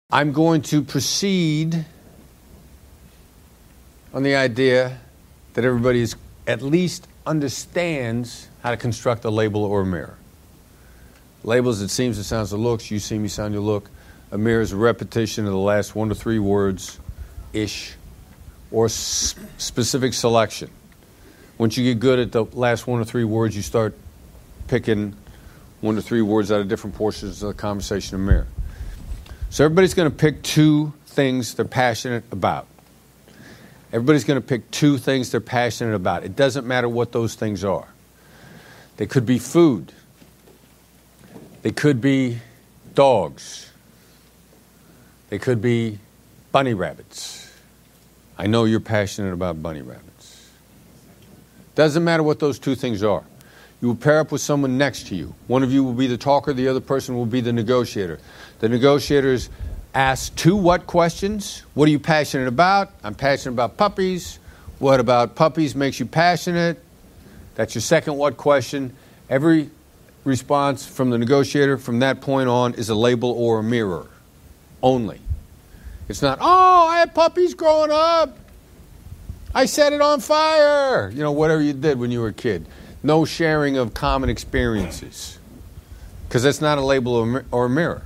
I'm going to proceed on the idea that everybody at least understands how to construct a label or a mirror. Labels, it seems, it sounds, it looks. You see me, sound, you look. A mirror is a repetition of the last 1 to 3 words-ish, or specific selection. Once you get good at the last 1 to 3 words, you start picking 1 to 3 words out of different portions of the conversation in a mirror. So everybody's going to pick 2 things they're passionate about. Everybody's going to pick 2 things they're passionate about. It doesn't matter what those things are. They could be food. They could be dogs. They could be bunny rabbits. I know you're passionate about bunny rabbits. Doesn't matter what those 2 things are. You will pair up with someone next to you. One of you will be the talker, the other person will be the negotiator. The negotiators ask 2 what questions? What are you passionate about? I'm passionate about puppies. What about puppies makes you passionate? That's your second what question. Every response from the negotiator from that point on is a label or a mirror only. It's not, oh, I had puppies growing up. I set it on fire. You know, whatever you did when you were a kid. No sharing of common experiences. Because that's not a label or a mirror.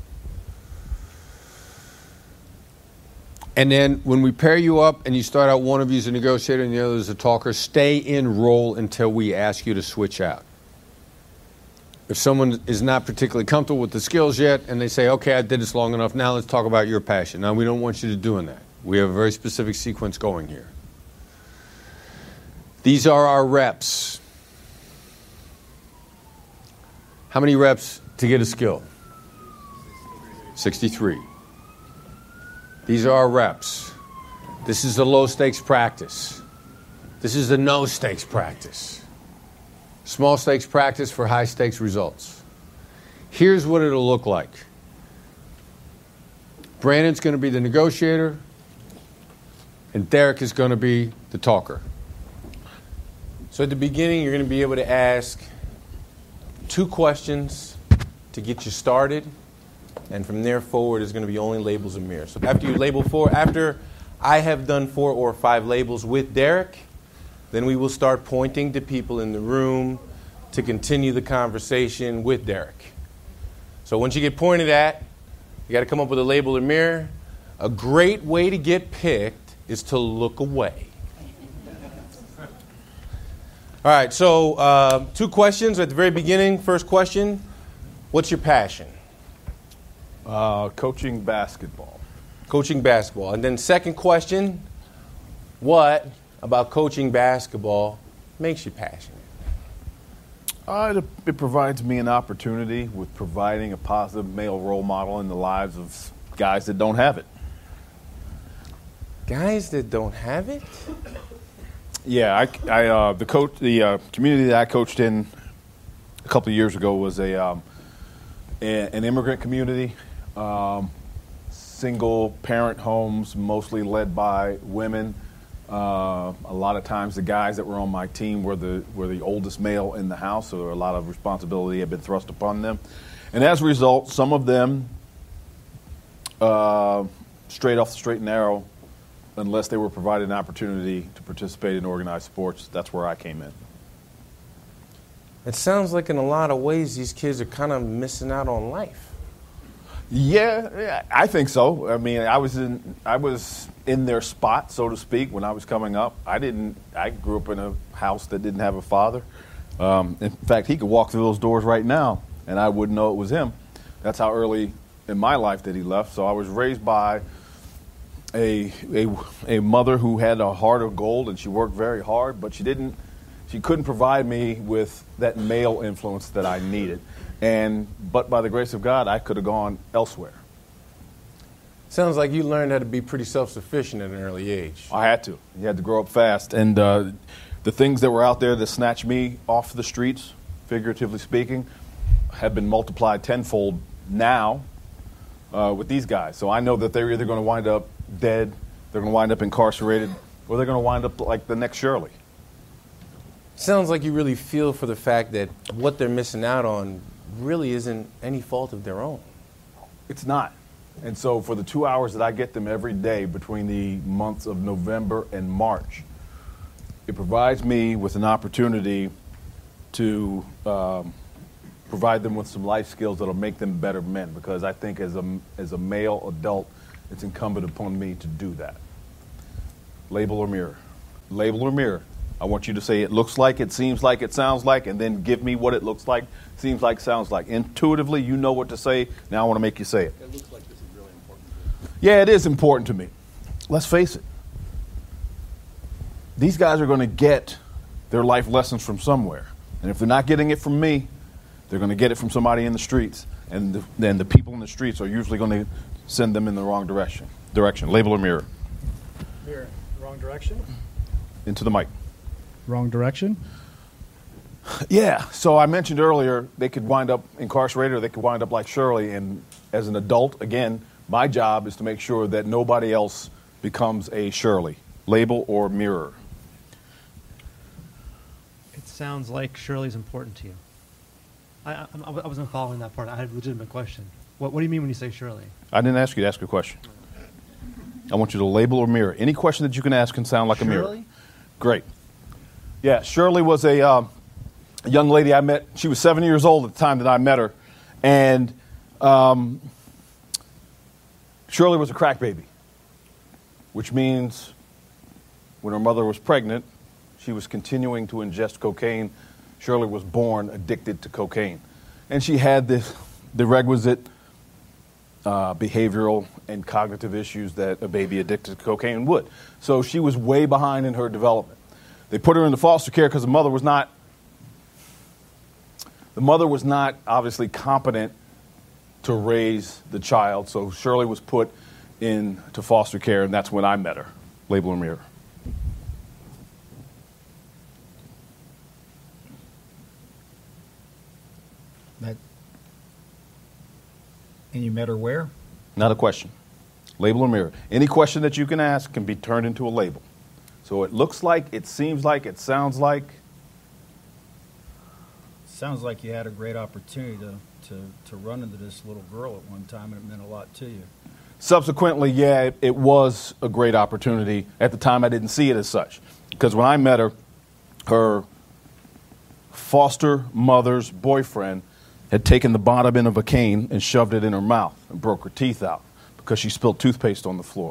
And then when we pair you up and you start out, one of you is a negotiator and the other is a talker, stay in role until we ask you to switch out. If someone is not particularly comfortable with the skills yet and they say, okay, I did this long enough, now let's talk about your passion. Now, we don't want you to doing that. We have a very specific sequence going here. These are our reps. How many reps to get a skill? 63. These are our reps. This is the low-stakes practice. This is the no-stakes practice. Small stakes practice for high stakes results. Here's what it'll look like. Brandon's going to be the negotiator, and Derek is going to be the talker. So at the beginning, you're going to be able to ask 2 questions to get you started, and from there forward is going to be only labels and mirrors. So after I have done 4 or 5 labels with Derek, then we will start pointing to people in the room to continue the conversation with Derek. So once you get pointed at, you got to come up with a label or mirror. A great way to get picked is to look away. All right, so 2 questions at the very beginning. First question, what's your passion? Coaching basketball. Coaching basketball. And then second question, what about coaching basketball makes you passionate? It provides me an opportunity with providing a positive male role model in the lives of guys that don't have it. Guys that don't have it? Yeah, the community that I coached in a couple of years ago was an immigrant community, single parent homes, mostly led by women. A lot of times the guys that were on my team were the oldest male in the house, so a lot of responsibility had been thrust upon them. And as a result, some of them, straight off the straight and narrow, unless they were provided an opportunity to participate in organized sports, that's where I came in. It sounds like in a lot of ways these kids are kind of missing out on life. Yeah, I think so. I mean, I was in their spot, so to speak, when I was coming up. I grew up in a house that didn't have a father. In fact, he could walk through those doors right now, and I wouldn't know it was him. That's how early in my life that he left. So I was raised by a mother who had a heart of gold, and she worked very hard, but she couldn't provide me with that male influence that I needed. But by the grace of God, I could have gone elsewhere. Sounds like you learned how to be pretty self-sufficient at an early age. I had to. You had to grow up fast. And the things that were out there that snatched me off the streets, figuratively speaking, have been multiplied tenfold now with these guys. So I know that they're either going to wind up dead, they're going to wind up incarcerated, or they're going to wind up like the next Shirley. Sounds like you really feel for the fact that what they're missing out on really isn't any fault of their own. It's not. And so for the 2 hours that I get them every day between the months of November and March, it provides me with an opportunity to provide them with some life skills that will make them better men, because I think as a male adult, it's incumbent upon me to do that. Label or mirror? Label or mirror? I want you to say it looks like, it seems like, it sounds like, and then give me what it looks like, seems like, sounds like. Intuitively, you know what to say. Now I want to make you say it. It looks like this is really important. Yeah, it is important to me. Let's face it. These guys are going to get their life lessons from somewhere. And if they're not getting it from me, they're going to get it from somebody in the streets. And then the people in the streets are usually going to send them in the wrong direction. Label or mirror? Mirror. Wrong direction? Into the mic. Wrong direction? Yeah. So I mentioned earlier they could wind up incarcerated or they could wind up like Shirley. And as an adult, again, my job is to make sure that nobody else becomes a Shirley. Label or mirror? It sounds like Shirley's important to you. I wasn't following that part. I had a legitimate question. What do you mean when you say Shirley? I didn't ask you to ask a question. I want you to label or mirror. Any question that you can ask can sound like a mirror. Shirley? Great. Yeah, Shirley was a young lady I met. She was 7 years old at the time that I met her. And Shirley was a crack baby, which means when her mother was pregnant, she was continuing to ingest cocaine. Shirley was born addicted to cocaine. And she had the requisite behavioral and cognitive issues that a baby addicted to cocaine would. So she was way behind in her development. They put her into foster care because the mother was not obviously competent to raise the child. So Shirley was put into foster care, and that's when I met her. Label or mirror? And you met her where? Not a question. Label or mirror? Any question that you can ask can be turned into a label. So it looks like, it seems like, it sounds like. Sounds like you had a great opportunity to run into this little girl at one time, and it meant a lot to you. Subsequently, yeah, it was a great opportunity. At the time, I didn't see it as such. Because when I met her, her foster mother's boyfriend had taken the bottom end of a cane and shoved it in her mouth and broke her teeth out because she spilled toothpaste on the floor.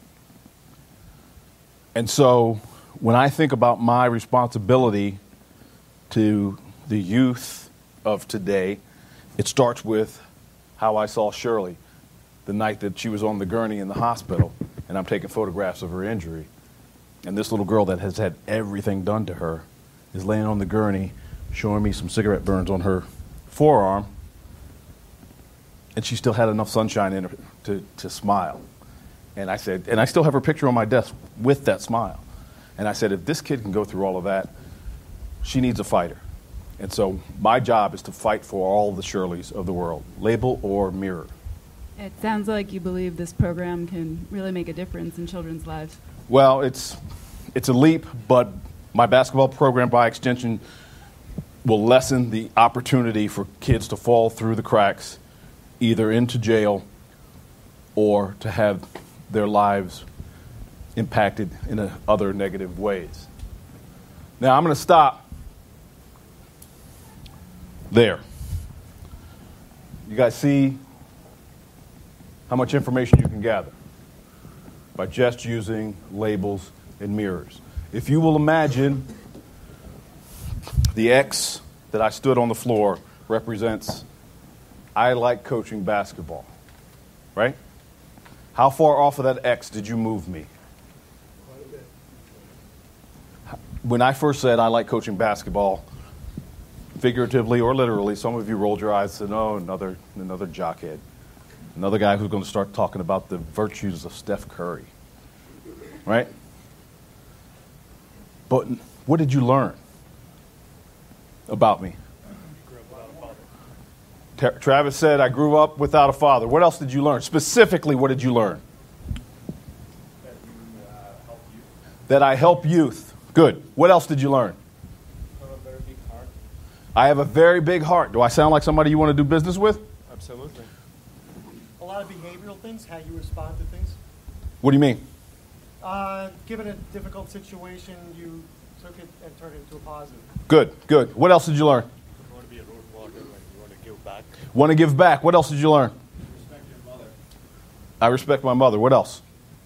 And so when I think about my responsibility to the youth of today, it starts with how I saw Shirley the night that she was on the gurney in the hospital, and I'm taking photographs of her injury. And this little girl that has had everything done to her is laying on the gurney showing me some cigarette burns on her forearm, and she still had enough sunshine in her to smile. And I said, and I still have her picture on my desk with that smile. And I said, if this kid can go through all of that, she needs a fighter. And so my job is to fight for all the Shirleys of the world. Label or mirror? It sounds like you believe this program can really make a difference in children's lives. Well, it's a leap, but my basketball program, by extension, will lessen the opportunity for kids to fall through the cracks, either into jail or to have their lives impacted in other negative ways. Now, I'm going to stop there. You guys see how much information you can gather by just using labels and mirrors. If you will imagine, the X that I stood on the floor represents I like coaching basketball, right? How far off of that X did you move me? Quite a bit. When I first said I like coaching basketball, figuratively or literally, some of you rolled your eyes and said, oh, another jockhead. Another guy who's going to start talking about the virtues of Steph Curry, right? But what did you learn about me? Travis said, I grew up without a father. What else did you learn? Specifically, what did you learn? That I help youth. Good. What else did you learn? I have a very big heart. Do I sound like somebody you want to do business with? Absolutely. A lot lot of behavioral things, how you respond to things. What do you mean? Given a difficult situation, you took it and turned it into a positive. Good, good. What else did you learn? You want to be a role model and you want to give back. Want to give back. What else did you learn? Respect your mother. I respect my mother. What else?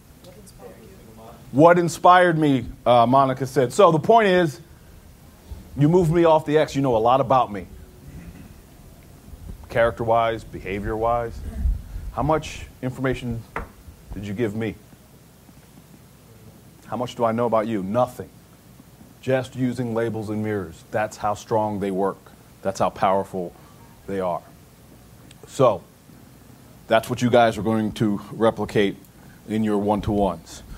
What inspired me, Monica said. So the point is, you moved me off the X. You know a lot about me. Character-wise, behavior-wise. How much information did you give me? How much do I know about you? Nothing. Just using labels and mirrors. That's how strong they work. That's how powerful they are. So, that's what you guys are going to replicate in your one-to-ones.